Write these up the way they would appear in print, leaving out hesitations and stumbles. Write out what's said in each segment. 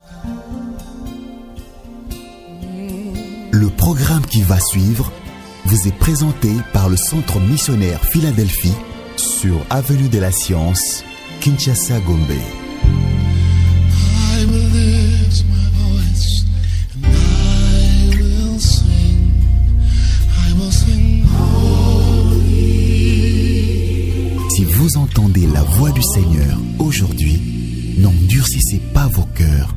Le programme qui va suivre vous est présenté par le Centre missionnaire Philadelphie sur Avenue de la Science, Kinshasa, Gombe. I will lift my voice and I will sing. I will sing holy. Si vous entendez la voix du Seigneur aujourd'hui, n'endurcissez pas vos cœurs.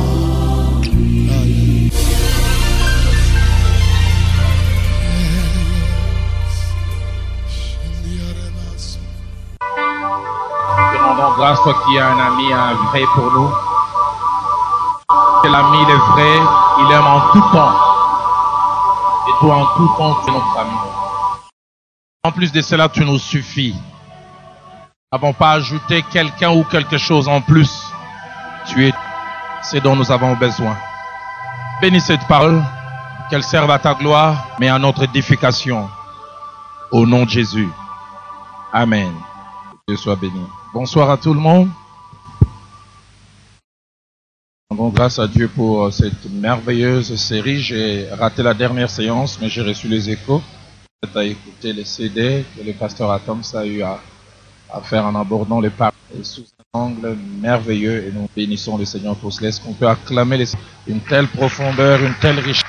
Rendons grâce, toi qui as un ami, un vrai pour nous. Que l'ami, il est vrai, il aime en tout temps. Et toi, en tout temps, tu es notre ami. En plus de cela, tu nous suffis. Nous n'avons pas ajouté quelqu'un ou quelque chose en plus. Tu es ce dont nous avons besoin. Bénis cette parole, qu'elle serve à ta gloire, mais à notre édification. Au nom de Jésus. Amen. Que Dieu soit béni. Bonsoir à tout le monde. Rendons grâce à Dieu pour cette merveilleuse série. J'ai raté la dernière séance, mais j'ai reçu les échos. Peut-être à écouter les CD que le pasteur Atom a eu à faire en abordant les paroles sous un angle merveilleux. Et nous bénissons le Seigneur pour cela. Est-ce qu'on peut acclamer une telle profondeur, une telle richesse?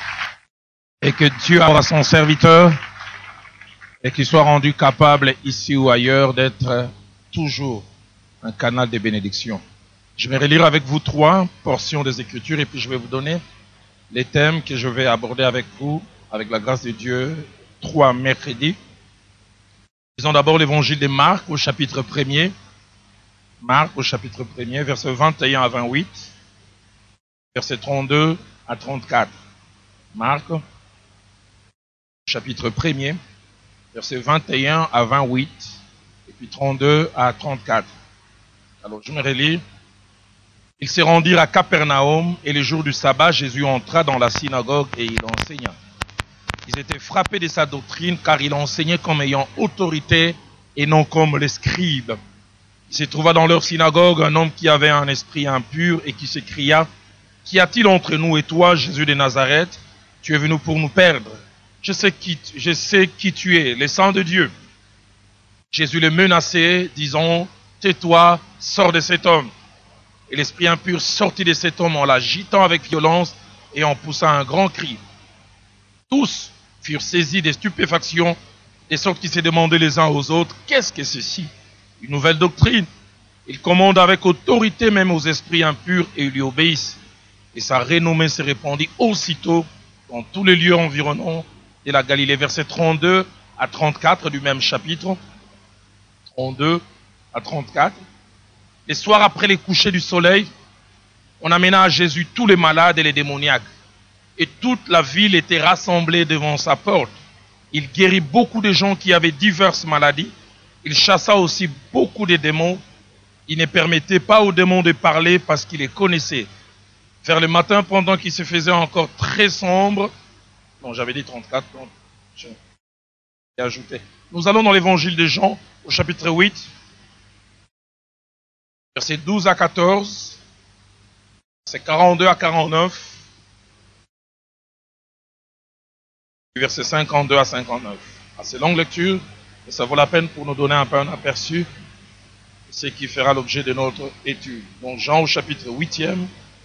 Et que Dieu a à son serviteur et qu'il soit rendu capable ici ou ailleurs d'être toujours un canal de bénédiction. Je vais relire avec vous 3 portions des Écritures et puis je vais vous donner les thèmes que je vais aborder avec vous, avec la grâce de Dieu, 3 mercredis. Lisons d'abord l'évangile de Marc au chapitre 1er. Marc au chapitre 1er, versets 21 à 28, versets 32 à 34. Marc, chapitre 1er, versets 21 à 28, et puis 32 à 34. Alors je me relis. Ils se rendirent à Capernaum, et le jour du sabbat, Jésus entra dans la synagogue et il enseigna. Ils étaient frappés de sa doctrine, car il enseignait comme ayant autorité et non comme les scribes. Il se trouva dans leur synagogue un homme qui avait un esprit impur et qui s'écria: Qu'y a-t-il entre nous et toi, Jésus de Nazareth? Tu es venu pour nous perdre. Je sais qui tu es, le Saint de Dieu. Jésus le menaçait, disant: Tais-toi, sors de cet homme. Et l'esprit impur sortit de cet homme en l'agitant avec violence et en poussant un grand cri. Tous furent saisis de stupéfaction, de sorte qu'ils se demandaient les uns aux autres: Qu'est-ce que ceci? Une nouvelle doctrine. Il commande avec autorité même aux esprits impurs et ils lui obéissent. Et sa renommée se répandit aussitôt dans tous les lieux environnants de la Galilée. Versets 32 à 34 du même chapitre. 32 à 34. Les soirs après les couchers du soleil, on amena à Jésus tous les malades et les démoniaques. Et toute la ville était rassemblée devant sa porte. Il guérit beaucoup de gens qui avaient diverses maladies. Il chassa aussi beaucoup de démons. Il ne permettait pas aux démons de parler parce qu'il les connaissait. Vers le matin, pendant qu'il se faisait encore très sombre, non, j'avais dit 34, donc j'ai ajouté. Nous allons dans l'évangile de Jean, au chapitre 8, versets 12 à 14, versets 42 à 49, versets 52 à 59. Assez longue lecture, mais ça vaut la peine pour nous donner un peu un aperçu de ce qui fera l'objet de notre étude. Donc Jean au chapitre 8e,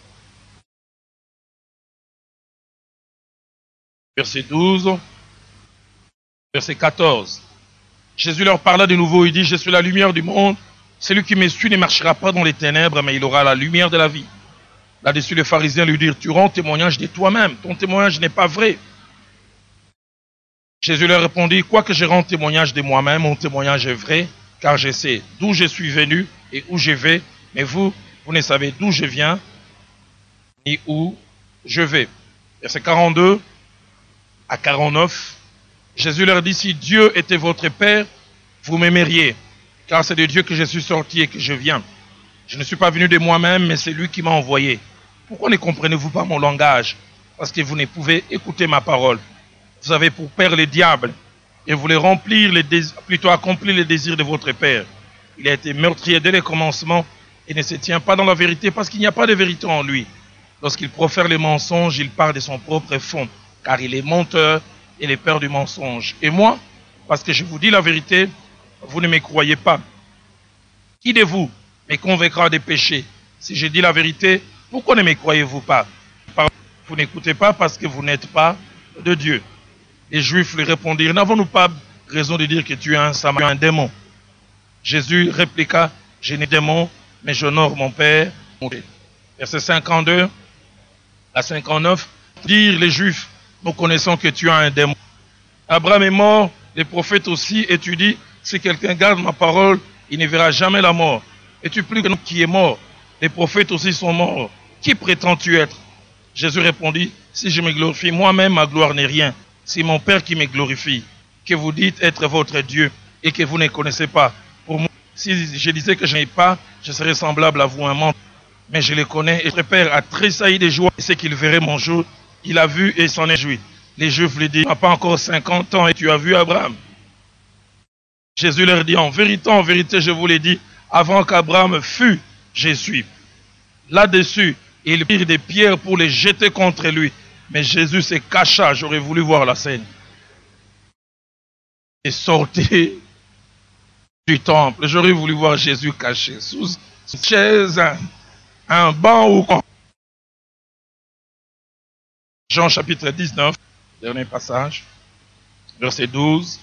verset 12, verset 14. Jésus leur parla de nouveau, il dit: Je suis la lumière du monde. Celui qui me suit ne marchera pas dans les ténèbres, mais il aura la lumière de la vie. Là-dessus, les pharisiens lui dirent: Tu rends témoignage de toi-même, ton témoignage n'est pas vrai. Jésus leur répondit: Quoique je rende témoignage de moi-même, mon témoignage est vrai, car je sais d'où je suis venu et où je vais, mais vous ne savez d'où je viens, ni où je vais. Verset 42 à 49, Jésus leur dit: Si Dieu était votre Père, vous m'aimeriez, car c'est de Dieu que je suis sorti et que je viens. Je ne suis pas venu de moi-même, mais c'est lui qui m'a envoyé. Pourquoi ne comprenez-vous pas mon langage? Parce que vous ne pouvez écouter ma parole. Vous avez pour père le diable, et vous voulez accomplir les désirs de votre père. Il a été meurtrier dès le commencement, et ne se tient pas dans la vérité parce qu'il n'y a pas de vérité en lui. Lorsqu'il profère les mensonges, il part de son propre fond, car il est menteur et le père du mensonge. Et moi, parce que je vous dis la vérité, vous ne me croyez pas. Qui de vous me convaincra des péchés? Si je dis la vérité, pourquoi ne me croyez-vous pas? Vous n'écoutez pas parce que vous n'êtes pas de Dieu. Les Juifs lui répondirent, n'avons-nous pas raison de dire que tu es un démon? Jésus répliqua, je n'ai démon, mais j'honore mon Père. Verset 52 à 59, dire les Juifs, nous connaissons que tu as un démon. Abraham est mort, les prophètes aussi, et tu dis, si quelqu'un garde ma parole, il ne verra jamais la mort. Es-tu plus que nous qui est mort? Les prophètes aussi sont morts. Qui prétends-tu être? Jésus répondit, si je me glorifie moi-même, ma gloire n'est rien. C'est mon Père qui me glorifie, que vous dites être votre Dieu et que vous ne connaissez pas. Pour moi, si je disais que je n'ai pas, je serais semblable à vous un menteur. Mais je le connais et mon Père a tressailli de joie. Et c'est qu'il verrait mon jour. Il a vu et s'en est joui. Les Juifs lui disent, tu n'as pas encore 50 ans et tu as vu Abraham. Jésus leur dit, en vérité, je vous l'ai dit, avant qu'Abraham fût, je suis. Là-dessus, ils prirent des pierres pour les jeter contre lui. Mais Jésus se cacha, j'aurais voulu voir la scène. Et sortait du temple. J'aurais voulu voir Jésus caché sous une chaise, un banc ou quoi. Jean chapitre 19, dernier passage, verset 12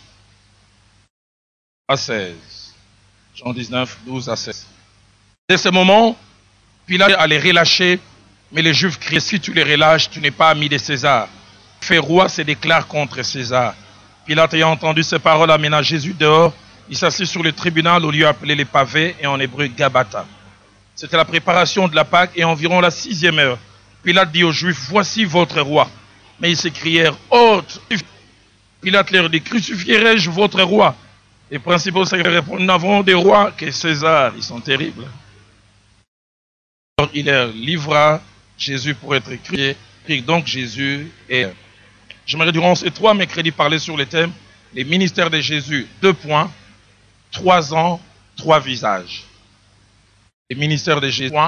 à 16. Jean 19, 12 à 16. Dès ce moment, Pilate allait relâcher, mais les Juifs criaient, si tu les relâches, tu n'es pas ami de César. Fait roi se déclare contre César. Pilate ayant entendu ces paroles amena Jésus dehors. Il s'assit sur le tribunal au lieu appelé les pavés et en hébreu Gabata. C'était la préparation de la Pâque et environ la 6e heure. Pilate dit aux Juifs, voici votre roi. Mais ils s'écrièrent, hôte. Pilate leur dit, crucifierai-je votre roi? Les principaux secrétaires répondent, nous n'avons des rois que César. Ils sont terribles. Alors, il leur livra Jésus pour être crié. Donc Jésus est... J'aimerais durant ces 3 mercredis parler sur le thème les ministères de Jésus. 2 points, 3 ans, 3 visages. Les ministères de Jésus.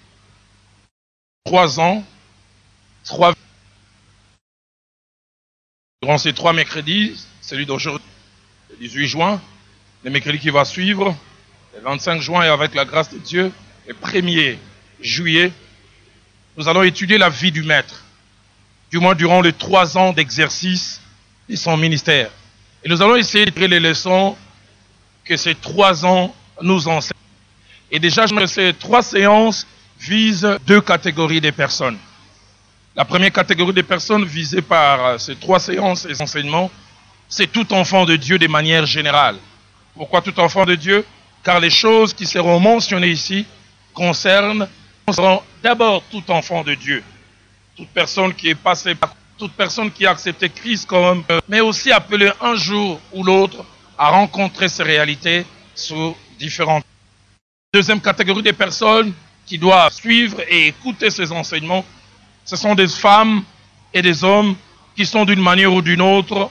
3 ans, 3 visages. Durant ces 3 mercredis, celui d'aujourd'hui, le 18 juin, le mercredi qui va suivre, le 25 juin et avec la grâce de Dieu, le 1er juillet, nous allons étudier la vie du Maître, du moins durant les 3 ans d'exercice de son ministère. Et nous allons essayer de tirer les leçons que ces 3 ans nous enseignent. Et déjà, ces 3 séances visent 2 catégories de personnes. La première catégorie de personnes visée par ces 3 séances et enseignements, c'est tout enfant de Dieu de manière générale. Pourquoi tout enfant de Dieu? Car les choses qui seront mentionnées ici concernent d'abord tout enfant de Dieu. Toute personne qui est passée par, toute personne qui a accepté Christ comme, mais aussi appelée un jour ou l'autre à rencontrer ces réalités sous différentes. Deuxième catégorie de personnes qui doivent suivre et écouter ces enseignements, ce sont des femmes et des hommes qui sont d'une manière ou d'une autre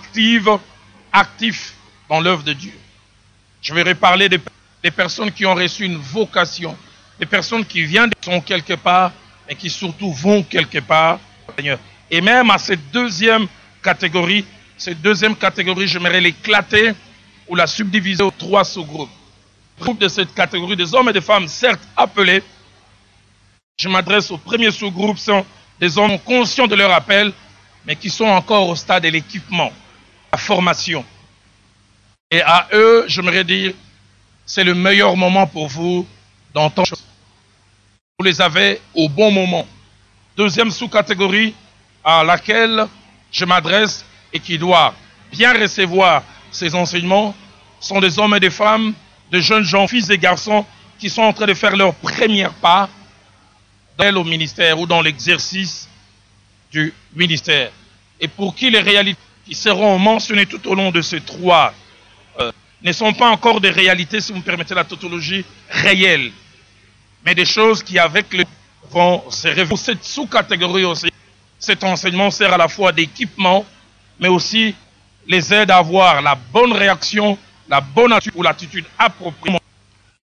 actifs dans l'œuvre de Dieu. Je vais reparler des personnes qui ont reçu une vocation, des personnes qui viennent sont quelque part, mais qui surtout vont quelque part. Et même à cette deuxième catégorie, j'aimerais l'éclater ou la subdiviser en 3 sous-groupes. Le groupe de cette catégorie des hommes et des femmes, certes appelés, je m'adresse au premier sous-groupe, sont des hommes conscients de leur appel, mais qui sont encore au stade de l'équipement, la formation. Et à eux, j'aimerais dire, c'est le meilleur moment pour vous d'entendre. Vous les avez au bon moment. Deuxième sous-catégorie à laquelle je m'adresse et qui doit bien recevoir ces enseignements sont des hommes et des femmes, de jeunes gens, filles et garçons qui sont en train de faire leur première pas au ministère ou dans l'exercice du ministère. Et pour qui les réalités qui seront mentionnées tout au long de ces 3 ne sont pas encore des réalités, si vous me permettez la tautologie, réelles, mais des choses qui avec le vont se révéler. Pour cette sous-catégorie aussi, cet enseignement sert à la fois d'équipement, mais aussi les aide à avoir la bonne réaction, la bonne attitude ou l'attitude appropriée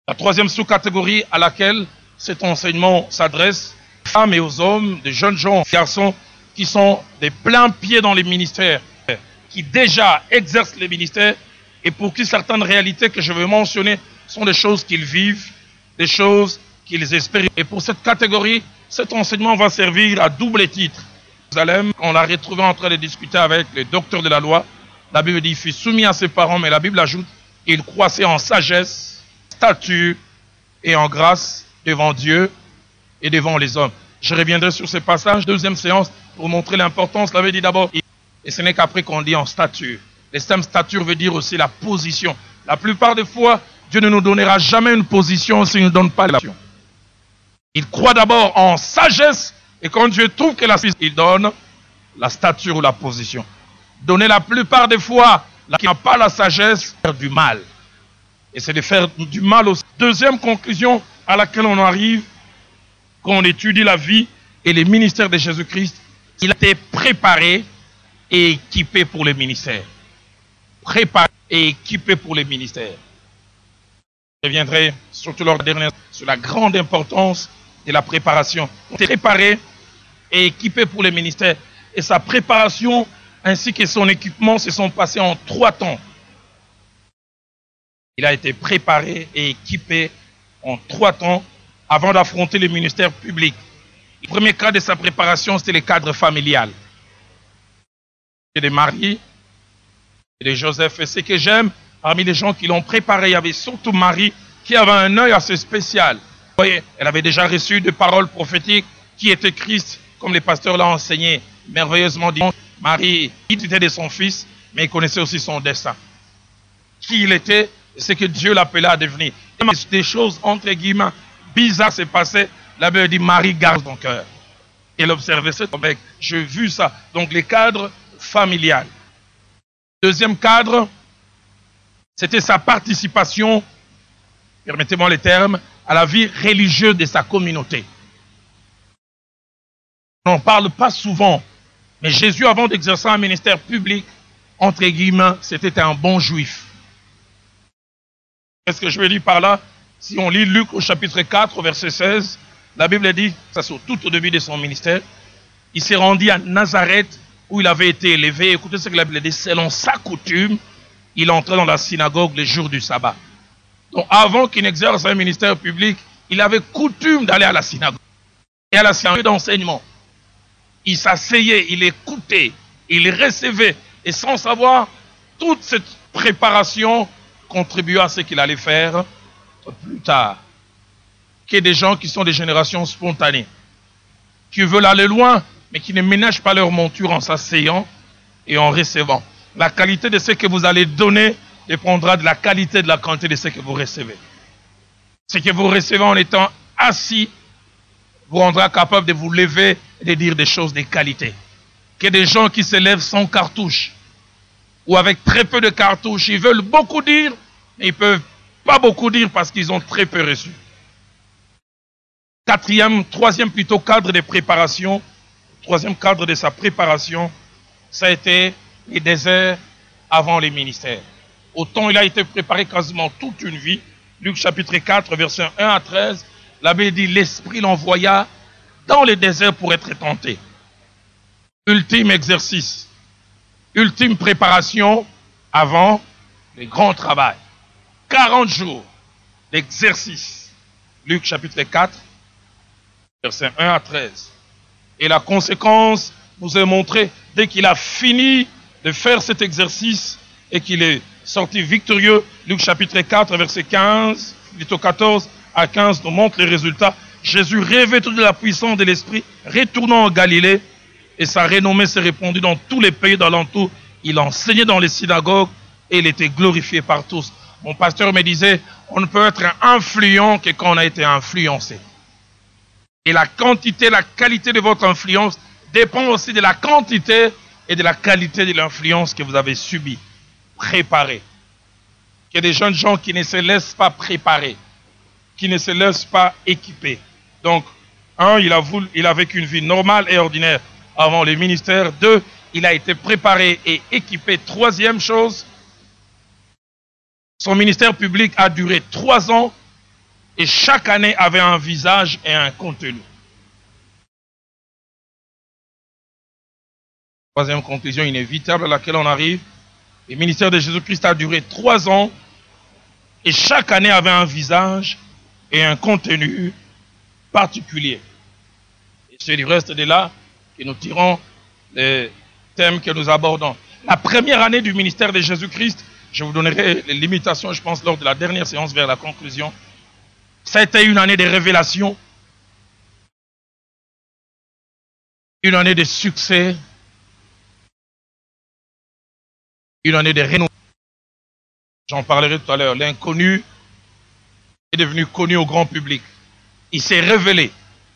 La troisième sous-catégorie à laquelle cet enseignement s'adresse, aux femmes et aux hommes, des jeunes gens, des garçons qui sont des pleins pieds dans les ministères, qui déjà exercent les ministères et pour qui certaines réalités que je veux mentionner sont des choses qu'ils vivent, des choses qu'ils espèrent. Et pour cette catégorie, cet enseignement va servir à double titre. Jérusalem, on l'a retrouvé en train de discuter avec les docteurs de la loi. La Bible dit, il fut soumis à ses parents, mais la Bible ajoute, il croissait en sagesse, stature et en grâce devant Dieu et devant les hommes. Je reviendrai sur ce passage, deuxième séance, pour montrer l'importance. Je l'avais dit d'abord, et ce n'est qu'après qu'on dit en stature. Le terme stature veut dire aussi la position. La plupart des fois, Dieu ne nous donnera jamais une position s'il ne nous donne pas la position. Il croit d'abord en sagesse, et quand Dieu trouve que la sagesse, il donne la stature ou la position. Donner la plupart des fois, qui n'a pas la sagesse, faire du mal. Et c'est de faire du mal aussi. Deuxième conclusion à laquelle on arrive, quand on étudie la vie et les ministères de Jésus-Christ, il a été préparé et équipé pour les ministères. Préparé et équipé pour les ministères. Je reviendrai surtout lors de la dernière sur la grande importance de la préparation. Il est préparé et équipé pour les ministères. Et sa préparation ainsi que son équipement se sont passés en 3 temps. Il a été préparé et équipé en 3 temps avant d'affronter les ministères publics. Le premier cadre de sa préparation, c'était le cadre familial. Et de Marie et de Joseph. Et ce que j'aime, parmi les gens qui l'ont préparé, il y avait surtout Marie qui avait un œil assez spécial. Vous voyez, elle avait déjà reçu des paroles prophétiques qui étaient Christ, comme les pasteurs l'ont enseigné merveilleusement dit. Marie, il était de son fils, mais il connaissait aussi son destin. Qui il était, c'est que Dieu l'appelait à devenir. Des choses, entre guillemets, bizarres s'est passé. La Bible dit, Marie garde son cœur. Elle observait ça, j'ai vu ça. Donc, les cadres familial. Deuxième cadre, c'était sa participation, permettez-moi les termes, à la vie religieuse de sa communauté. On n'en parle pas souvent, mais Jésus, avant d'exercer un ministère public, entre guillemets, c'était un bon juif. Qu'est-ce que je veux dire par là? Si on lit Luc au chapitre 4, verset 16, la Bible dit, ça c'est tout au début de son ministère, il s'est rendu à Nazareth où il avait été élevé. Écoutez ce que la Bible dit, selon sa coutume, il entrait dans la synagogue les jours du sabbat. Donc avant qu'il n'exerce un ministère public, il avait coutume d'aller à la synagogue. Et à la synagogue d'enseignement. Il s'asseyait, il écoutait, il recevait. Et sans savoir, toute cette préparation contribuait à ce qu'il allait faire plus tard. Qu'il y ait des gens qui sont des générations spontanées, qui veulent aller loin, mais qui ne ménagent pas leur monture en s'asseyant et en recevant. La qualité de ce que vous allez donner dépendra de la qualité de la quantité de ce que vous recevez. Ce que vous recevez en étant assis vous rendra capable de vous lever et de dire des choses de qualité. Que des gens qui se lèvent sans cartouche ou avec très peu de cartouches, ils veulent beaucoup dire, mais ils ne peuvent pas beaucoup dire parce qu'ils ont très peu reçu. Troisième plutôt cadre de préparation, troisième cadre de sa préparation, ça a été les déserts avant les ministères. Autant il a été préparé quasiment toute une vie. Luc chapitre 4, versets 1 à 13, la Bible dit, l'Esprit l'envoya dans les déserts pour être tenté. Ultime exercice, ultime préparation avant le grand travail. 40 jours d'exercice. Luc chapitre 4, versets 1 à 13. Et la conséquence nous est montrée dès qu'il a fini de faire cet exercice et qu'il est sorti victorieux. Luc chapitre 4, verset 15, plutôt 14 à 15 nous montre les résultats. Jésus, revêtu de la puissance de l'Esprit, retournant en Galilée, et sa renommée s'est répandue dans tous les pays d'alentour. Il enseignait dans les synagogues et il était glorifié par tous. Mon pasteur me disait, on ne peut être influent que quand on a été influencé. Et la quantité, la qualité de votre influence dépend aussi de la quantité et de la qualité de l'influence que vous avez subie. Préparée. Il y a des jeunes gens qui ne se laissent pas préparer, qui ne se laissent pas équiper. Donc, il a vécu une vie normale et ordinaire avant le ministère. 2, il a été préparé et équipé. 3e chose, son ministère public a duré 3 ans et chaque année avait un visage et un contenu. Troisième conclusion inévitable à laquelle on arrive, le ministère de Jésus-Christ a duré 3 ans et chaque année avait un visage et un contenu particulier. Et c'est du reste de là que nous tirons les thèmes que nous abordons. La première année du ministère de Jésus-Christ, je vous donnerai les limitations, je pense, lors de la dernière séance vers la conclusion. Ça a été une année de révélation, une année de succès, une année de renommée. J'en parlerai tout à l'heure. L'inconnu est devenu connu au grand public. Il s'est révélé.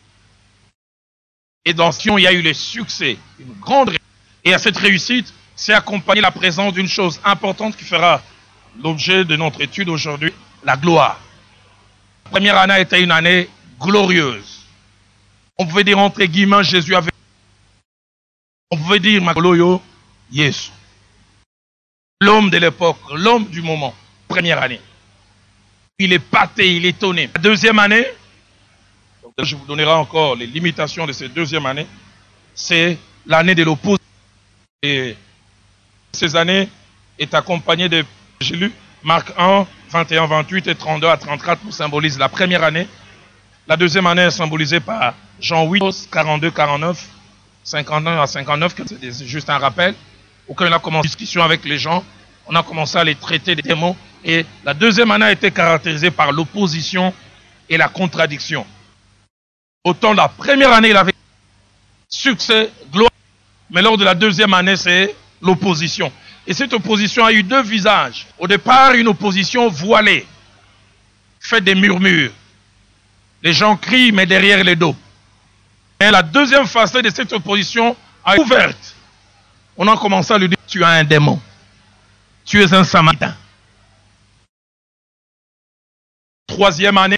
Et dans Sion, il y a eu le succès, une grande réussite. Et à cette réussite, c'est accompagné la présence d'une chose importante qui fera l'objet de notre étude aujourd'hui, la gloire. La première année a été une année glorieuse. On pouvait dire entre guillemets, Jésus avait... On pouvait dire, Magoloyo, Yesu. L'homme de l'époque, l'homme du moment, première année. Il est pâté, il est étonné. La deuxième année, je vous donnerai encore les limitations de cette deuxième année, c'est l'année de l'opposition. Et ces années est accompagnée de, j'ai lu, Marc 1, 21, 28 et 32 à 34 pour symboliser la première année. La deuxième année est symbolisée par Jean 8, 42, 49, 51 à 59, c'est juste un rappel. Quand on a commencé la discussion avec les gens, on a commencé à les traiter des démons. Et la deuxième année a été caractérisée par l'opposition et la contradiction. Autant la première année, il avait succès, gloire. Mais lors de la deuxième année, c'est l'opposition. Et cette opposition a eu 2 visages. Au départ, une opposition voilée, faite des murmures. Les gens crient, mais derrière les dos. Et la deuxième facette de cette opposition a été ouverte. On a commencé à lui dire, tu as un démon. Tu es un samaritain. Troisième année,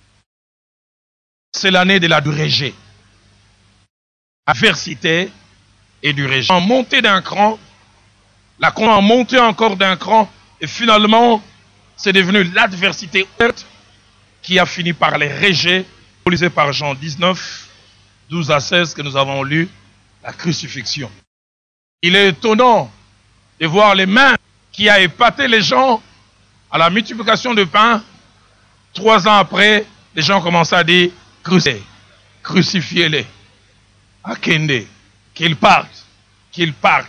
c'est l'année de la du rejet. Adversité et du rejet. En montée d'un cran, la croix a monté encore d'un cran, et finalement, c'est devenu l'adversité ouverte qui a fini par les rejets, symbolisé par Jean 19, 12 à 16, que nous avons lu, la crucifixion. Il est étonnant de voir les mains qui a épaté les gens à la multiplication de pain. 3 ans après, les gens commencent à dire, crucifiez-les, akende, qu'ils partent, qu'ils partent.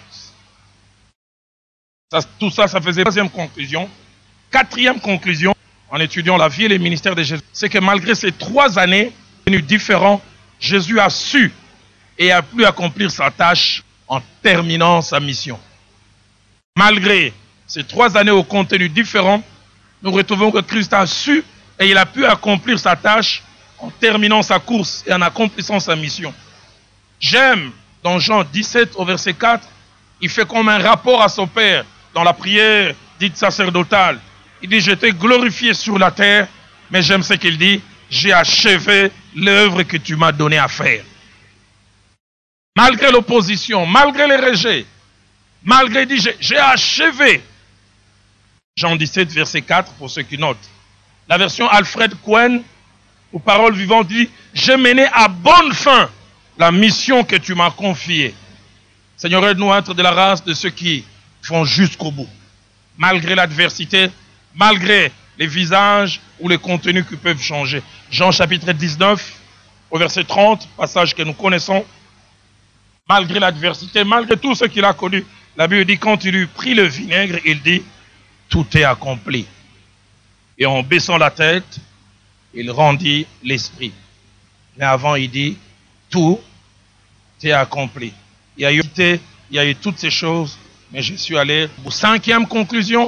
Tout ça, ça faisait 3e conclusion. 4e conclusion, en étudiant la vie et les ministères de Jésus, c'est que malgré ces 3 années différentes, Jésus a su et a pu accomplir sa tâche en terminant sa mission. Malgré ces 3 années au contenu différent, nous retrouvons que Christ a su et il a pu accomplir sa tâche en terminant sa course et en accomplissant sa mission. J'aime, dans Jean 17 au verset 4, il fait comme un rapport à son Père dans la prière dite sacerdotale. Il dit, je t'ai glorifié sur la terre, mais j'aime ce qu'il dit, j'ai achevé l'œuvre que tu m'as donné à faire. Malgré l'opposition, malgré les rejets, malgré, dit, j'ai achevé. Jean 17, verset 4, pour ceux qui notent. La version Alfred Cohen, aux paroles vivantes, dit, j'ai mené à bonne fin la mission que tu m'as confiée. Seigneur, aide-nous à être de la race de ceux qui font jusqu'au bout. Malgré l'adversité, malgré les visages ou les contenus qui peuvent changer. Jean chapitre 19, au verset 30, passage que nous connaissons. Malgré l'adversité, malgré tout ce qu'il a connu, la Bible dit, quand il eut pris le vinaigre, il dit, tout est accompli. Et en baissant la tête, il rendit l'esprit. Mais avant, il dit, tout est accompli. Il y a eu toutes ces choses, mais je suis allé aux 5e conclusion,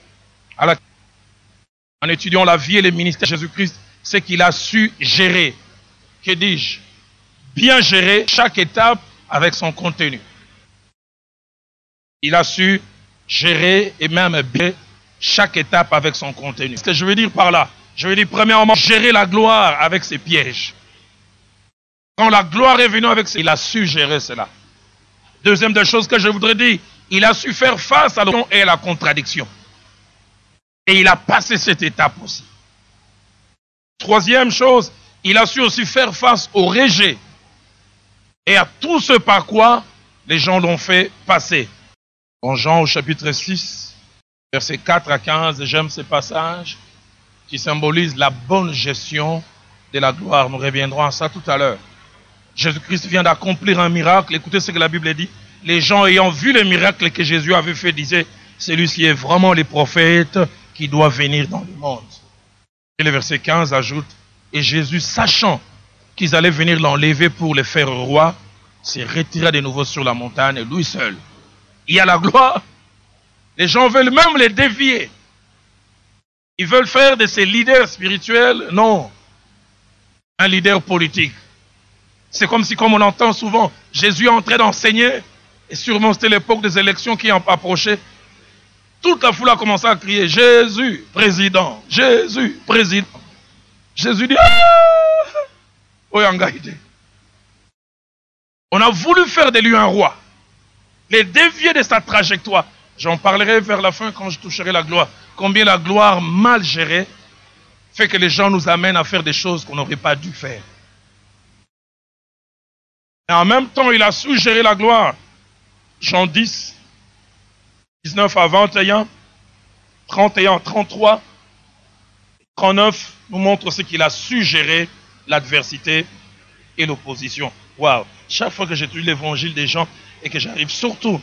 en étudiant la vie et le ministère de Jésus-Christ, c'est qu'il a su gérer, que dis-je, bien gérer chaque étape avec son contenu. Il a su gérer et même bien chaque étape avec son contenu. Ce que je veux dire par là, je veux dire premièrement, gérer la gloire avec ses pièges. Quand la gloire est venue avec ses... il a su gérer cela. Deuxième des choses que je voudrais dire, il a su faire face à l'opposition et à la contradiction. Et il a passé cette étape aussi. Troisième chose, il a su aussi faire face au rejet et à tout ce par quoi les gens l'ont fait passer. En Jean au chapitre 6, versets 4 à 15, j'aime ces passages qui symbolisent la bonne gestion de la gloire. Nous reviendrons à ça tout à l'heure. Jésus-Christ vient d'accomplir un miracle. Écoutez ce que la Bible dit. Les gens ayant vu le miracle que Jésus avait fait disaient, celui-ci est vraiment le prophète qui doit venir dans le monde. Et le verset 15 ajoute, et Jésus, sachant qu'ils allaient venir l'enlever pour le faire roi, s'est retiré de nouveau sur la montagne, lui seul. Il y a la gloire. Les gens veulent même les dévier. Ils veulent faire de ces leaders spirituels, non, un leader politique. C'est comme si, comme on entend souvent, Jésus est en train d'enseigner, et sûrement c'était l'époque des élections qui en approchaient. Toute la foule a commencé à crier, Jésus, président, Jésus, président. Jésus dit, on a voulu faire de lui un roi, les dévier de sa trajectoire. J'en parlerai vers la fin quand je toucherai la gloire. Combien la gloire mal gérée fait que les gens nous amènent à faire des choses qu'on n'aurait pas dû faire. Et en même temps, il a su gérer la gloire. Jean 10, 19 à 21, 31, 33, 39 nous montre ce qu'il a su gérer l'adversité et l'opposition. Waouh! Chaque fois que j'étudie l'évangile des gens et que j'arrive surtout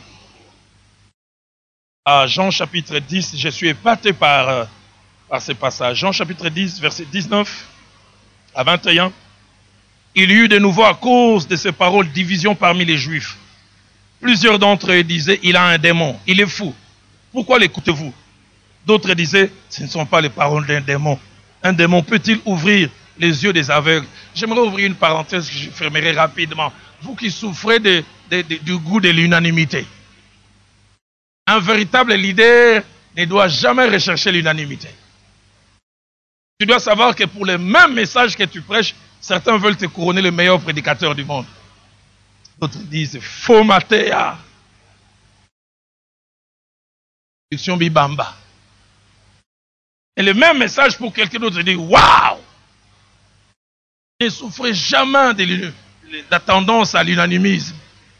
à Jean chapitre 10, je suis épaté par ces passages. Jean chapitre 10, verset 19 à 21. Il y eut de nouveau à cause de ces paroles division parmi les Juifs. Plusieurs d'entre eux disaient, il a un démon, il est fou. Pourquoi l'écoutez-vous? D'autres disaient, ce ne sont pas les paroles d'un démon. Un démon peut-il ouvrir les yeux des aveugles? J'aimerais ouvrir une parenthèse que je fermerai rapidement. Vous qui souffrez du goût de l'unanimité. Un véritable leader ne doit jamais rechercher l'unanimité. Tu dois savoir que pour les mêmes messages que tu prêches, certains veulent te couronner le meilleur prédicateur du monde. D'autres disent, faux matéa. Bibamba. Et le même message pour quelqu'un d'autre dit, waouh! Ne souffrez jamais de la tendance à l'unanimisme.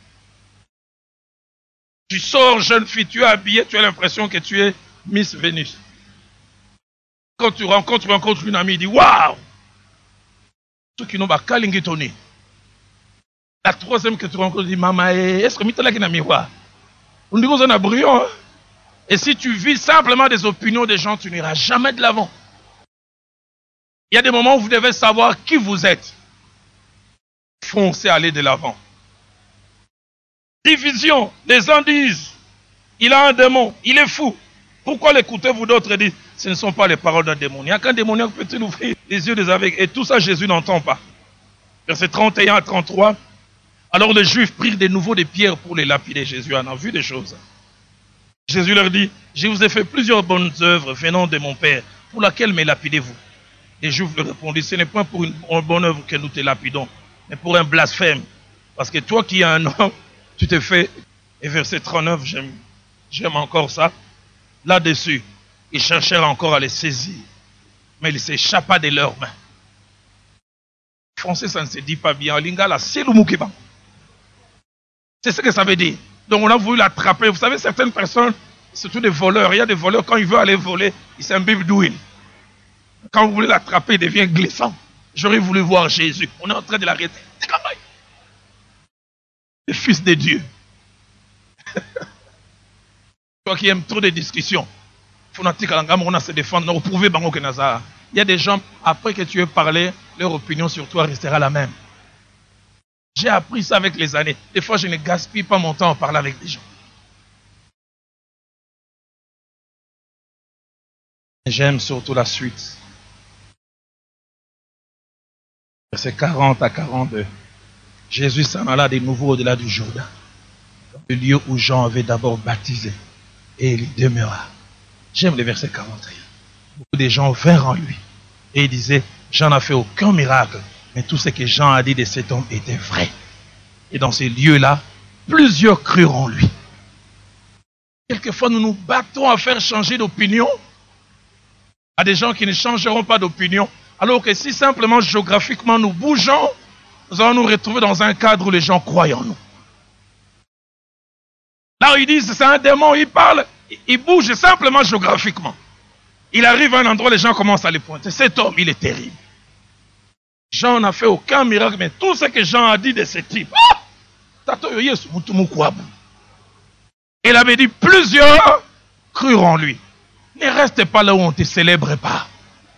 Tu sors, jeune fille, tu es habillée, tu as l'impression que tu es Miss Vénus. Quand tu rencontres une amie, il dit, waouh! Ceux qui n'ont pas Kalingitoni. La troisième que tu rencontres, dit, maman, est-ce que tu as un miroir? On dit qu'on a brillant. Hein? Et si tu vis simplement des opinions des gens, tu n'iras jamais de l'avant. Il y a des moments où vous devez savoir qui vous êtes. Foncez, allez de l'avant. Division. Les uns disent, il a un démon, il est fou. Pourquoi l'écoutez-vous? D'autres disent, ce ne sont pas les paroles d'un démoniaque. Qu'un démoniaque peut-il ouvrir les yeux des aveugles? Et tout ça, Jésus n'entend pas. Versets 31 à 33. Alors les Juifs prirent de nouveau des pierres pour les lapider. Jésus en a vu des choses. Jésus leur dit, je vous ai fait plusieurs bonnes œuvres venant de mon Père. Pour laquelle me lapidez-vous? Les Juifs lui répondirent, ce n'est point pour une bonne œuvre que nous te lapidons, mais pour un blasphème. Parce que toi qui es un homme, tu te fais... Et verset 39, j'aime encore ça. Là-dessus, ils cherchèrent encore à les saisir. Mais ils s'échappaient de leurs mains. En français, ça ne se dit pas bien. En lingala, c'est le moukiban. C'est ce que ça veut dire. Donc on a voulu l'attraper. Vous savez, certaines personnes, surtout des voleurs, il y a des voleurs, quand ils veulent aller voler, ils s'imbibent d'huile. Quand vous voulez l'attraper, il devient glissant. J'aurais voulu voir Jésus. On est en train de l'arrêter. Le Fils de Dieu. Toi qui aimes trop de discussions. Il y a des gens, après que tu aies parlé, leur opinion sur toi restera la même. J'ai appris ça avec les années. Des fois, je ne gaspille pas mon temps à parler avec des gens. J'aime surtout la suite. Verset 40 à 42. Jésus s'en alla de nouveau au-delà du Jourdain, le lieu où Jean avait d'abord baptisé, et il y demeura. J'aime le verset 41. Beaucoup de gens vinrent en lui, et ils disaient, Jean n'a fait aucun miracle, mais tout ce que Jean a dit de cet homme était vrai. Et dans ces lieux-là, plusieurs crurent en lui. Quelquefois, nous nous battons à faire changer d'opinion à des gens qui ne changeront pas d'opinion. Alors que si simplement géographiquement nous bougeons, nous allons nous retrouver dans un cadre où les gens croient en nous. Là où ils disent c'est un démon, il parle, il bouge simplement géographiquement. Il arrive à un endroit, les gens commencent à les pointer. Cet homme, il est terrible. Jean n'a fait aucun miracle, mais tout ce que Jean a dit de ce type, il avait dit plusieurs crurent en lui. Ne reste pas là où on ne te célèbre pas.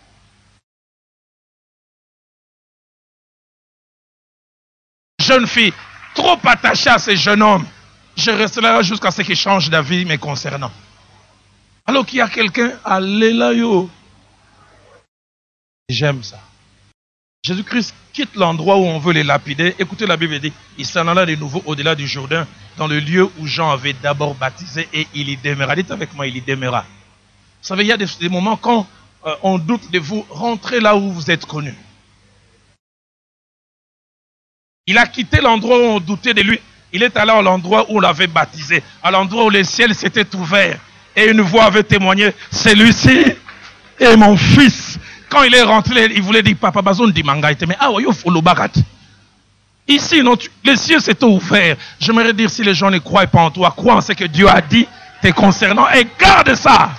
Jeune fille, trop attachée à ce jeune homme, je resterai là jusqu'à ce qu'il change d'avis me concernant. Alors qu'il y a quelqu'un, alléluia. J'aime ça. Jésus-Christ quitte l'endroit où on veut les lapider. Écoutez, la Bible dit, il s'en alla de nouveau au-delà du Jourdain, dans le lieu où Jean avait d'abord baptisé, et il y demeura. Dites avec moi, il y demeura. Vous savez, il y a des moments quand on doute de vous, rentrez là où vous êtes connu. Il a quitté l'endroit où on doutait de lui. Il est allé à l'endroit où on l'avait baptisé, à l'endroit où les ciels s'étaient ouverts. Et une voix avait témoigné, celui-ci est mon fils. Quand il est rentré, il voulait dire, papa, bazon di mangaïte, mais ah, il faut le barat. Ici, non, les cieux s'étaient ouverts. J'aimerais dire, si les gens ne croient pas en toi, crois en ce que Dieu a dit te concernant et garde ça.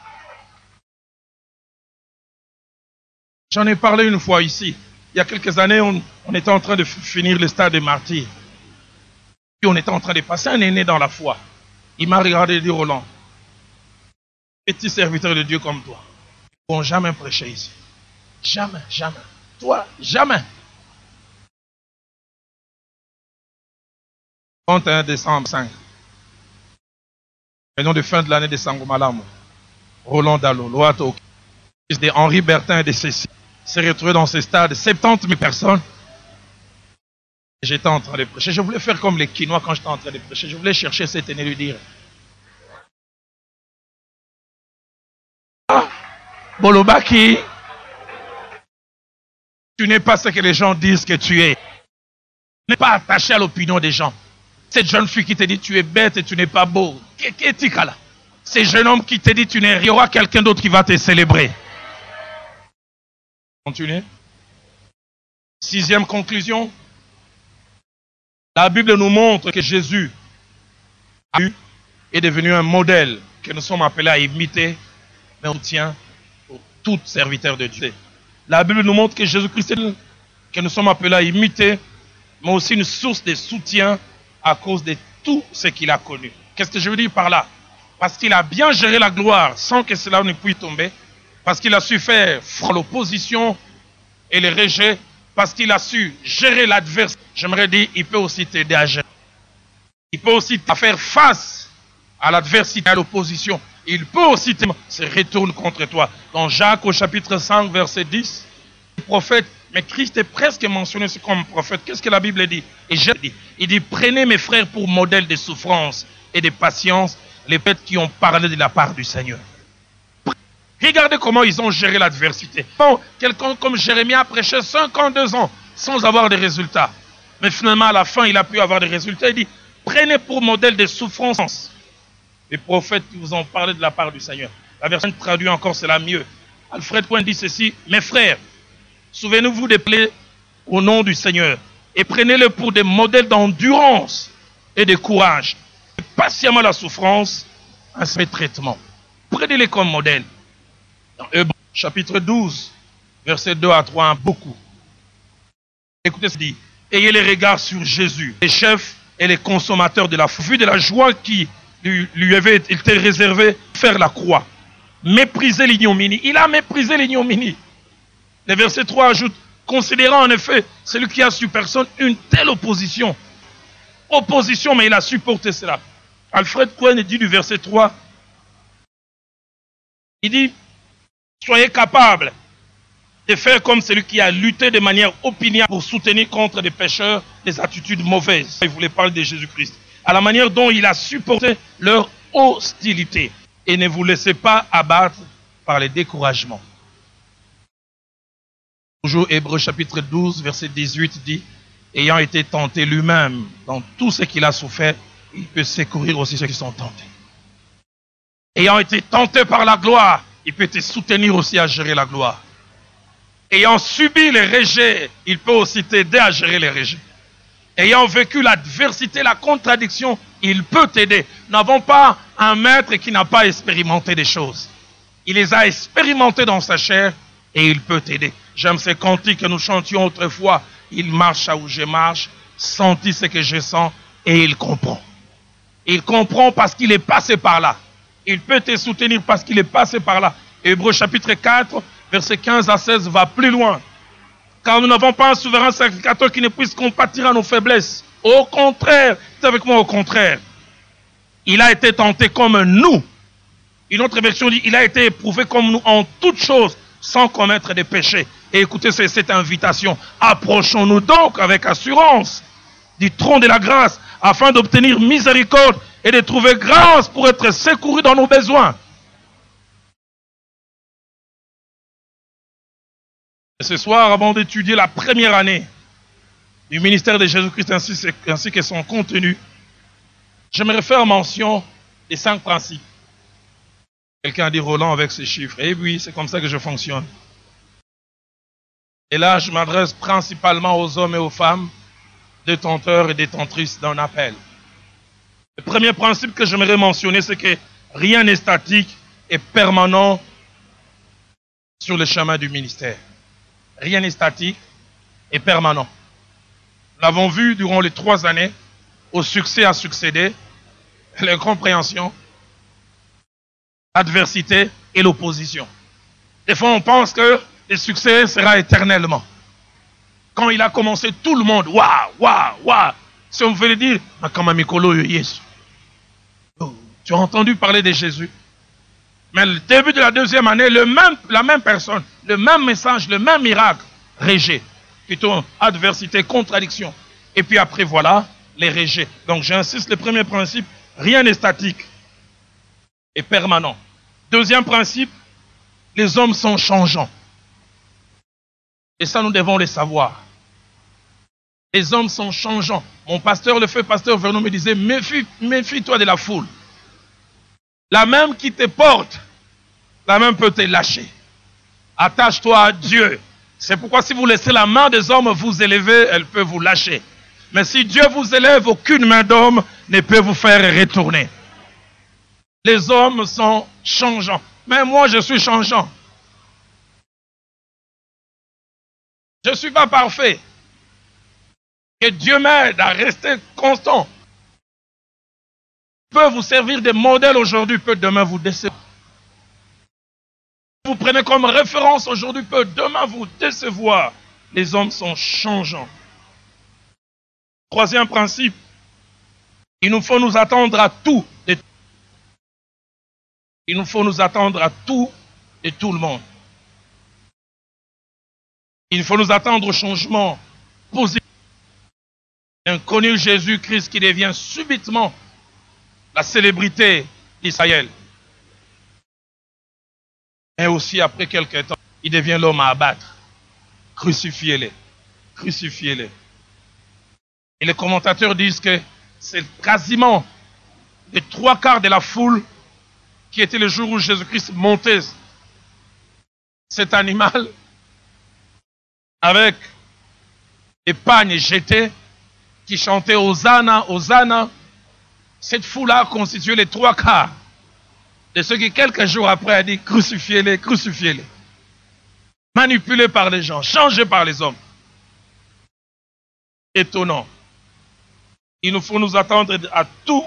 J'en ai parlé une fois ici. Il y a quelques années, on était en train de finir le stade des martyrs. Puis on était en train de passer un aîné dans la foi. Il m'a regardé et dit, Roland, petit serviteur de Dieu comme toi, ils ne vont jamais prêcher ici. Jamais, jamais. Toi, jamais. 31 décembre 5. Réunion de fin de l'année de Sangomalamu. Roland Dalo, Loato, fils de Henri Bertin et de Cécile, s'est retrouvé dans ce stade, 70 000 personnes. J'étais en train de prêcher. Je voulais faire comme les Quinois quand j'étais en train de prêcher. Je voulais chercher cet aîné et lui dire, ah, Bolobaki, tu n'es pas ce que les gens disent que tu es. Tu n'es pas attaché à l'opinion des gens. Cette jeune fille qui te dit tu es bête et tu n'es pas beau. Qu'est-ce que là? Ce jeune homme qui te dit tu n'es rien. Il y aura quelqu'un d'autre qui va te célébrer. Continuez. 6e conclusion. La Bible nous montre que Jésus est devenu un modèle que nous sommes appelés à imiter, mais on tient pour tout serviteur de Dieu. La Bible nous montre que Jésus-Christ est que nous sommes appelés à imiter, mais aussi une source de soutien à cause de tout ce qu'il a connu. Qu'est-ce que je veux dire par là? Parce qu'il a bien géré la gloire sans que cela ne puisse tomber, parce qu'il a su faire l'opposition et les rejets, parce qu'il a su gérer l'adversité. J'aimerais dire, il peut aussi t'aider à gérer. Il peut aussi te faire face à l'adversité, à l'opposition. Il peut aussi se retourner contre toi. Dans Jacques au chapitre 5, verset 10, le prophète, mais Christ est presque mentionné comme prophète. Qu'est-ce que la Bible dit? Et il dit, prenez mes frères pour modèle de souffrance et de patience, les prophètes qui ont parlé de la part du Seigneur. Regardez comment ils ont géré l'adversité. Bon, quelqu'un comme Jérémie a prêché 52 ans sans avoir de résultats. Mais finalement, à la fin, il a pu avoir des résultats. Il dit, prenez pour modèle des souffrances les prophètes qui vous ont parlé de la part du Seigneur. La version traduite encore, c'est la mieux. Alfred Point dit ceci, mes frères, souvenez-vous des plaies au nom du Seigneur et prenez-le pour des modèles d'endurance et de courage. Et patiemment la souffrance, un certain traitement. Prenez-les comme modèle. Dans Hébreux, chapitre 12, versets 2 à 3, beaucoup. Écoutez ce qu'il dit. Ayez les regards sur Jésus, les chefs et les consommateurs de la foi. Vu de la joie qui lui avait été réservée, faire la croix. Mépriser l'ignominie. Il a méprisé l'ignominie. Le verset 3 ajoute, considérant en effet celui qui a su personne une telle opposition. Opposition, mais il a supporté cela. Alfred Cohen dit du verset 3, il dit, soyez capables de faire comme celui qui a lutté de manière opiniâtre pour soutenir contre des pécheurs des attitudes mauvaises. Il voulait parler de Jésus-Christ. À la manière dont il a supporté leur hostilité. Et ne vous laissez pas abattre par les découragements. Toujours Hébreux chapitre 12, verset 18 dit, ayant été tenté lui-même dans tout ce qu'il a souffert, il peut secourir aussi ceux qui sont tentés. Ayant été tenté par la gloire, il peut te soutenir aussi à gérer la gloire. Ayant subi les rejets, il peut aussi t'aider à gérer les rejets. Ayant vécu l'adversité, la contradiction, il peut t'aider. Nous n'avons pas un maître qui n'a pas expérimenté des choses. Il les a expérimentées dans sa chair et il peut t'aider. J'aime ces cantiques que nous chantions autrefois. Il marche là où je marche, sentit ce que je sens et il comprend. Il comprend parce qu'il est passé par là. Il peut te soutenir parce qu'il est passé par là. Hébreux chapitre 4, versets 15 à 16 va plus loin. Car nous n'avons pas un souverain sacrificateur qui ne puisse compatir à nos faiblesses. Au contraire, c'est avec moi au contraire. Il a été tenté comme nous. Une autre version dit, il a été éprouvé comme nous en toutes choses, sans commettre des péchés. Et écoutez cette invitation. Approchons-nous donc avec assurance du trône de la grâce, afin d'obtenir miséricorde et de trouver grâce pour être secourus dans nos besoins. Et ce soir, avant d'étudier la première année du ministère de Jésus-Christ ainsi que son contenu, j'aimerais faire mention des 5 principes. Quelqu'un a dit Roland avec ses chiffres. Eh oui, c'est comme ça que je fonctionne. Et là, je m'adresse principalement aux hommes et aux femmes, détenteurs et détentrices d'un appel. Le premier principe que j'aimerais mentionner, c'est que rien n'est statique et permanent sur le chemin du ministère. Rien n'est statique et permanent. Nous l'avons vu durant les 3 années, au succès a succédé, l'incompréhension, l'adversité et l'opposition. Des fois, on pense que le succès sera éternellement. Quand il a commencé, tout le monde, waouh, waouh, waouh. Si on veut le dire, tu as entendu parler de Jésus. Mais le début de la 2e année, la même personne, le même message, le même miracle, rejet. Plutôt adversité, contradiction. Et puis après, voilà, les rejets. Donc j'insiste, le premier principe, rien n'est statique et permanent. Deuxième principe, les hommes sont changeants. Et ça, nous devons le savoir. Les hommes sont changeants. Mon pasteur, le feu pasteur Vernon me disait, méfie-toi de la foule. La même qui te porte, la même peut te lâcher. Attache-toi à Dieu. C'est pourquoi si vous laissez la main des hommes vous élever, elle peut vous lâcher. Mais si Dieu vous élève, aucune main d'homme ne peut vous faire retourner. Les hommes sont changeants. Mais moi, je suis changeant. Je ne suis pas parfait. Que Dieu m'aide à rester constant. Peut vous servir de modèle aujourd'hui, peut demain vous décevoir. Vous prenez comme référence aujourd'hui, peut demain vous décevoir. Les hommes sont changeants. Troisième principe, il nous faut nous attendre à tout. Il nous faut nous attendre à tout et tout le monde. Il faut nous attendre au changement positif. Un connu Jésus-Christ qui devient subitement la célébrité d'Israël. Et aussi après quelques temps, il devient l'homme à abattre. Crucifiez-les. Crucifiez-les. Et les commentateurs disent que c'est quasiment les 3/4 de la foule qui était le jour où Jésus-Christ montait cet animal avec des pagnes jetées qui chantaient Hosanna, Hosanna. Cette foule-là a constitué les 3/4 de ceux qui quelques jours après a dit crucifiez-les, crucifiez-les. Manipulés par les gens, changés par les hommes. Étonnant. Il nous faut nous attendre à tout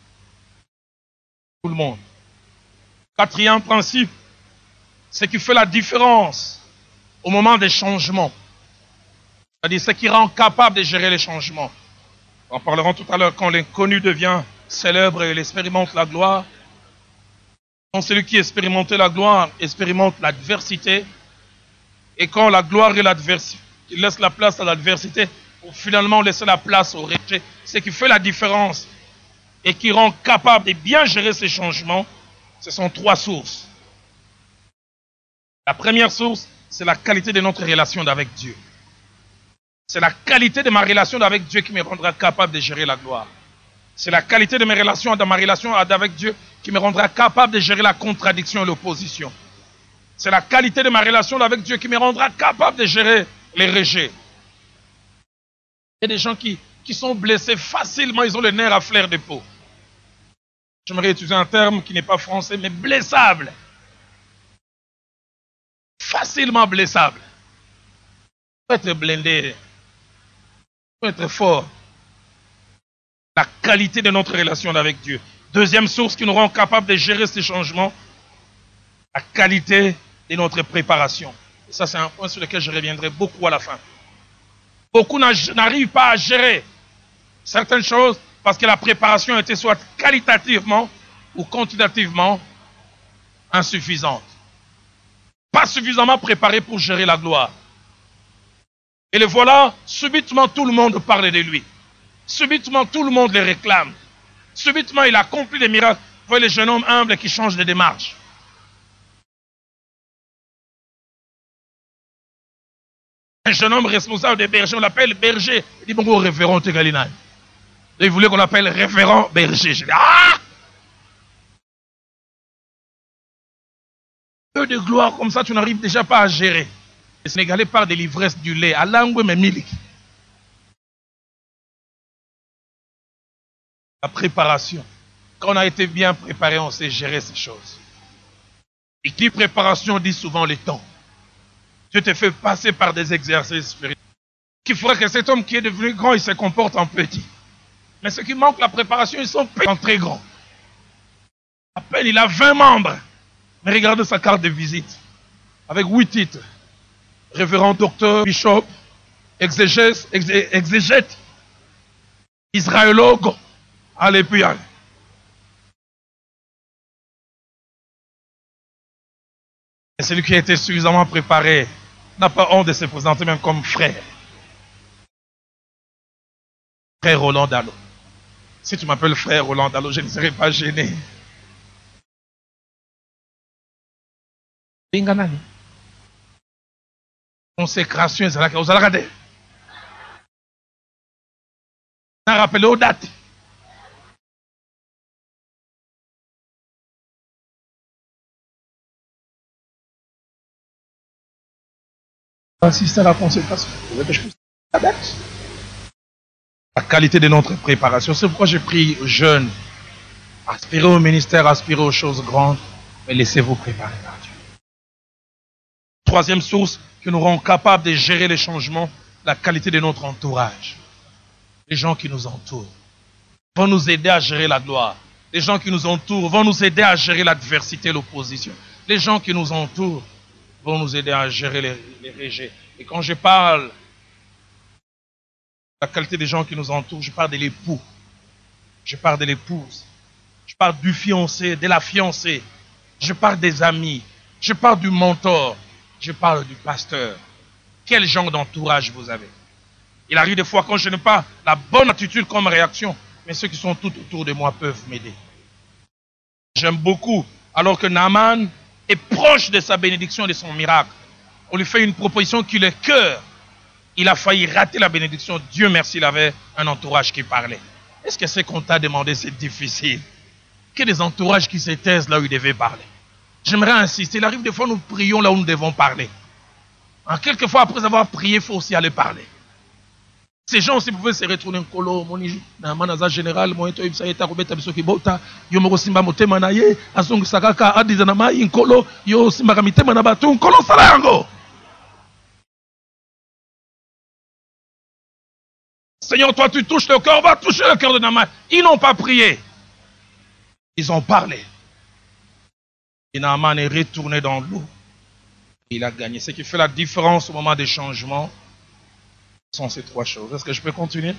le monde. Quatrième principe, ce qui fait la différence au moment des changements. C'est-à-dire ce qui rend capable de gérer les changements. En parlerons tout à l'heure quand l'inconnu devient célèbre et il expérimente la gloire. Quand celui qui expérimente la gloire expérimente l'adversité. Et quand la gloire et l'adversité, il laisse la place à l'adversité pour finalement laisser la place au rejet. Ce qui fait la différence et qui rend capable de bien gérer ces changements, ce sont 3 sources. La première source, c'est la qualité de notre relation avec Dieu. C'est la qualité de ma relation avec Dieu qui me rendra capable de gérer la gloire. C'est la qualité de mes relations, de ma relation avec Dieu qui me rendra capable de gérer la contradiction et l'opposition. C'est la qualité de ma relation avec Dieu qui me rendra capable de gérer les rejets. Il y a des gens qui sont blessés facilement, ils ont le nerf à fleur de peau. J'aimerais utiliser un terme qui n'est pas français, mais blessable. Facilement blessable. Il faut être blindé. Il faut être fort. La qualité de notre relation avec Dieu. Deuxième source qui nous rend capable de gérer ces changements, la qualité de notre préparation. Et ça, c'est un point sur lequel je reviendrai beaucoup à la fin. Beaucoup n'arrivent pas à gérer certaines choses parce que la préparation a été soit qualitativement ou quantitativement insuffisante. Pas suffisamment préparé pour gérer la gloire. Et le voilà, subitement tout le monde parle de lui. Subitement tout le monde le réclame. Subitement il accomplit des miracles. Vous voyez le jeune homme humble qui change de démarche. Un jeune homme responsable des bergers, on l'appelle berger. Il dit bonjour révérend Tegalina. Il voulait qu'on l'appelle révérend berger. Je dis ah! Peu de gloire comme ça, tu n'arrives déjà pas à gérer. Les Sénégalais parlent de l'ivresse du lait. À langue mais miliki. La préparation. Quand on a été bien préparé, on sait gérer ces choses. Et qui préparation dit souvent le temps. Dieu te fait passer par des exercices spirituels. Qu'il faudrait que cet homme qui est devenu grand, il se comporte en petit. Mais ce qui manque, la préparation, ils sont très grands. À peine il a 20 membres. Mais regardez sa carte de visite. Avec 8 titres. Révérend, docteur, bishop, exégète, israélogue. Allez, puis allez. Et celui qui a été suffisamment préparé n'a pas honte de se présenter même comme frère. Frère Roland Dallot. Si tu m'appelles frère Roland Dallot, je ne serai pas gêné. Consécration, c'est là que vous allez regarder. On a rappelé aux dates. Assister à la consécration. La qualité de notre préparation. C'est pourquoi j'ai pris jeune. Aspirez au ministère, aspirez aux choses grandes, mais laissez-vous préparer par Dieu. Troisième source qui nous rend capables de gérer les changements, la qualité de notre entourage. Les gens qui nous entourent vont nous aider à gérer la gloire. Les gens qui nous entourent vont nous aider à gérer l'adversité, l'opposition. Les gens qui nous entourent vont nous aider à gérer les rejets. Et quand je parle de la qualité des gens qui nous entourent, je parle de l'époux. Je parle de l'épouse. Je parle du fiancé, de la fiancée. Je parle des amis. Je parle du mentor. Je parle du pasteur. Quel genre d'entourage vous avez? Il arrive des fois quand je n'ai pas la bonne attitude comme réaction, mais ceux qui sont tout autour de moi peuvent m'aider. J'aime beaucoup, alors que Naaman est proche de sa bénédiction et de son miracle. On lui fait une proposition qui le cœur. Il a failli rater la bénédiction. Dieu merci, il avait un entourage qui parlait. Est-ce que c'est qu'on t'a demandé, c'est difficile? Qu'il y ait des entourages qui se taisent là où ils devaient parler. J'aimerais insister, il arrive des fois nous prions là où nous devons parler. Quelquefois après avoir prié, il faut aussi aller parler. Ces gens aussi pouvaient se retourner en colo, moni, na manaza général, moi to ibsa eta robeta bisoki bota, yo moko simba motema na ye, azongi sakaka adiza na mai en colo, yo simba kamitema na batu en colo sala yango. Seigneur, toi tu touches le cœur, va toucher le cœur de Naaman. Ils n'ont pas prié. Ils ont parlé. Et Naaman est retourné dans l'eau. Il a gagné. Ce qui fait la différence au moment des changements sont ces trois choses. Est-ce que je peux continuer?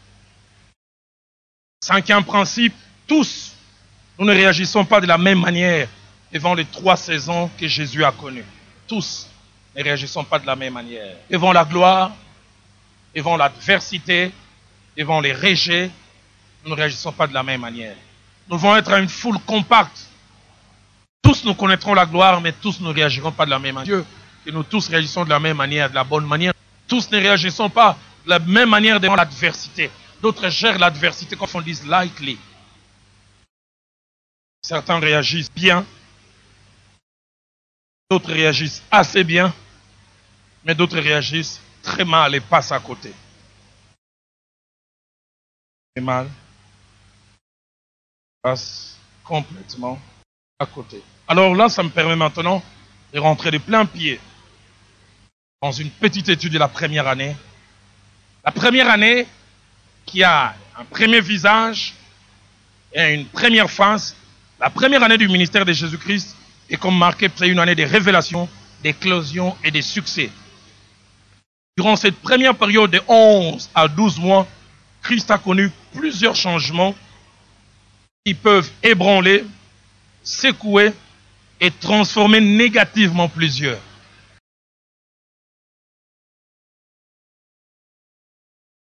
Cinquième principe, tous, nous ne réagissons pas de la même manière devant les 3 saisons que Jésus a connues. Tous ne réagissons pas de la même manière. Devant la gloire, devant l'adversité, devant les rejets, nous ne réagissons pas de la même manière. Nous devons être une foule compacte. Tous nous connaîtrons la gloire, mais tous ne réagiront pas de la même manière. Et nous tous réagissons de la même manière, de la bonne manière. Tous ne réagissons pas de la même manière devant l'adversité. D'autres gèrent l'adversité comme on dit lightly. Certains réagissent bien. D'autres réagissent assez bien, mais d'autres réagissent très mal et passent à côté. Très mal, passent complètement à côté. Alors là, ça me permet maintenant de rentrer de plein pied dans une petite étude de la première année. La première année qui a un premier visage et une première face. La première année du ministère de Jésus-Christ est comme marquée par une année de révélation, d'éclosion et de succès. Durant cette première période de 11 à 12 mois, Christ a connu plusieurs changements qui peuvent ébranler, secouer et transformer négativement plusieurs.